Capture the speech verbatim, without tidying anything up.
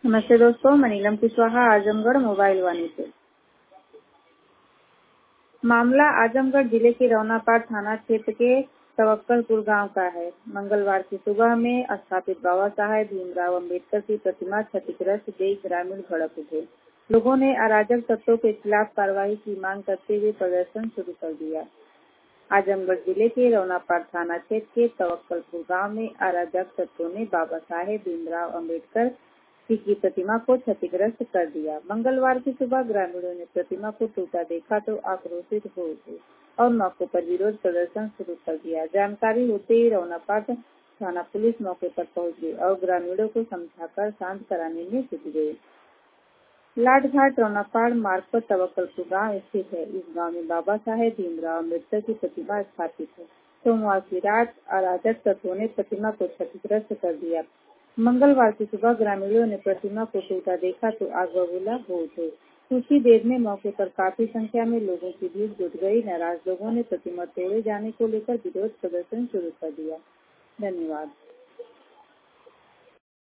नमस्ते दोस्तों, मैं नीलम कुशवाहा, आजमगढ़ मोबाइल वाणी से। मामला आजमगढ़ जिले के रौनापाड़ थाना क्षेत्र के तवक्कलपुर गांव का है। मंगलवार की सुबह में स्थापित बाबा साहेब भीमराव अंबेडकर की प्रतिमा क्षतिग्रस्त देख ग्रामीण भड़क उठे। लोगों ने अराजक तत्वों के खिलाफ कार्रवाई की मांग करते हुए प्रदर्शन शुरू कर दिया। आजमगढ़ जिले के रौनापाड़ थाना क्षेत्र के तवक्कलपुर गांव में अराजक तत्वों ने बाबा साहेब भीमराव अंबेडकर की प्रतिमा को क्षतिग्रस्त कर दिया। मंगलवार की सुबह ग्रामीणों ने प्रतिमा को टूटा देखा तो आक्रोशित हो उठे और मौके पर विरोध प्रदर्शन शुरू कर दिया। जानकारी होते ही रौनापाड़ थाना पुलिस मौके पर पहुंच गई और ग्रामीणों को समझाकर शांत कराने में जुट गई। लाटघाट रौनापाड़ मार्ग पर तवक्कलपुर गांव स्थित है। इस गांव में बाबा साहेब भीमराव अम्बेडकर की प्रतिमा स्थापित है। सोमवार की रात अराजक तत्वों ने प्रतिमा को क्षतिग्रस्त कर दिया। मंगलवार की सुबह ग्रामीणों ने प्रतिमा को टूटा देखा तो आग बबूला हो उठे। कुछ ही देर में मौके पर काफी संख्या में लोगों की भीड़ जुट गई। नाराज लोगों ने प्रतिमा तोड़े जाने को लेकर विरोध प्रदर्शन शुरू कर दिया। धन्यवाद।